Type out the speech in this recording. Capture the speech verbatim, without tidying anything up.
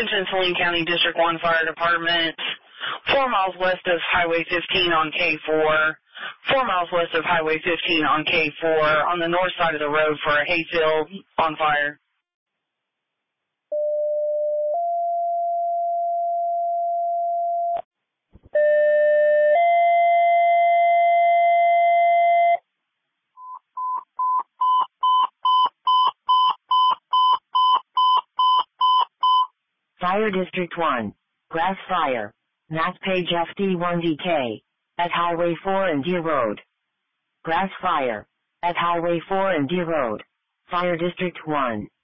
Attention Saline County District one Fire Department. Four miles west of Highway fifteen on K four. Four miles west of Highway fifteen on K four on the north side of the road for a hayfield on fire. Fire District one. Grass fire. Mass page F D one D K. At Highway four and Deer Road. Grass fire. At Highway four and Deer Road. Fire District one.